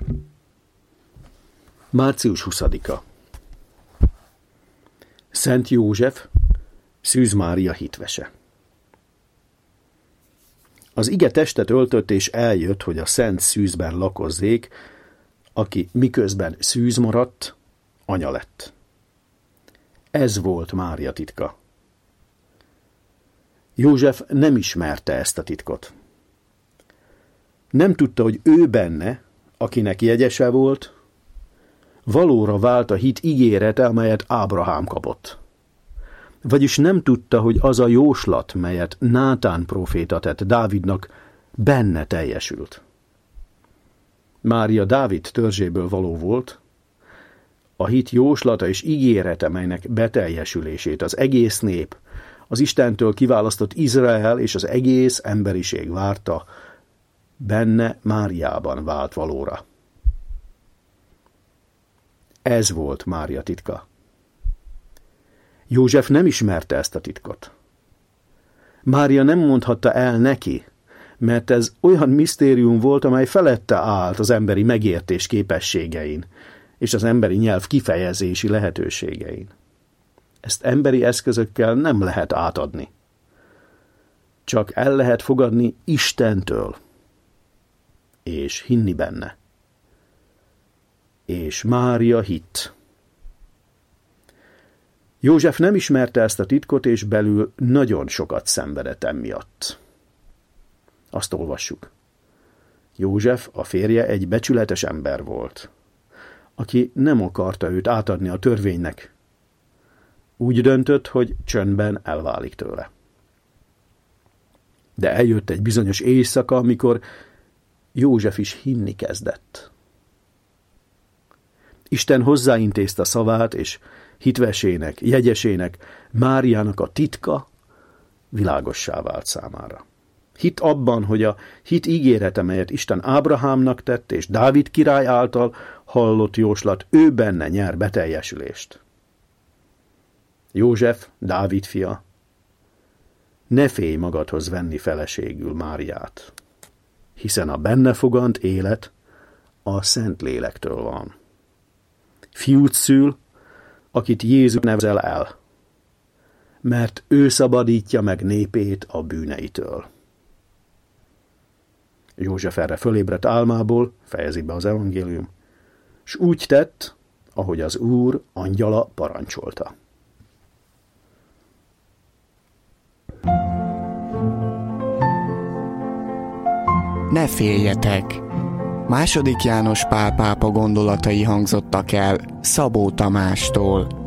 Március 20-a. Szent József, Szűz Mária hitvese. Az ige testet öltött és eljött, hogy a szent szűzben lakozzék, aki miközben szűz maradt, anya lett. Ez volt Mária titka. József nem ismerte ezt a titkot. Nem tudta, hogy ő benne, akinek jegyese volt, valóra vált a hit ígérete, amelyet Ábrahám kapott. Vagyis nem tudta, hogy az a jóslat, melyet Nátán próféta tett Dávidnak, benne teljesült. Mária Dávid törzséből való volt, a hit jóslata és ígérete, melynek beteljesülését az egész nép, az Istentől kiválasztott Izrael és az egész emberiség várta, benne Máriában vált valóra. Ez volt Mária titka. József nem ismerte ezt a titkot. Mária nem mondhatta el neki, mert ez olyan misztérium volt, amely felette állt az emberi megértés képességein és az emberi nyelv kifejezési lehetőségein. Ezt emberi eszközökkel nem lehet átadni. Csak el lehet fogadni Istentől, és hinni benne. És Mária hitt. József nem ismerte ezt a titkot, és belül nagyon sokat szenvedett emiatt. Azt olvassuk. József, a férje, egy becsületes ember volt, aki nem akarta őt átadni a törvénynek. Úgy döntött, hogy csöndben elválik tőle. De eljött egy bizonyos éjszaka, amikor József is hinni kezdett. Isten hozzáintézte szavát, és hitvesének, jegyesének, Máriának a titka világossá vált számára. Hit abban, hogy a hit ígérete, melyet Isten Ábrahámnak tett, és Dávid király által hallott jóslat, ő benne nyer beteljesülést. József, Dávid fia, ne félj magadhoz venni feleségül Máriát, hiszen a benne fogant élet a Szentlélektől van. Fiút szül, akit Jézus nevel el, mert ő szabadítja meg népét a bűneitől. József erre fölébredt álmából, fejezi be az evangélium, s úgy tett, ahogy az Úr angyala parancsolta. Ne féljetek! II. János Pál pápa gondolatai hangzottak el Szabó Tamástól.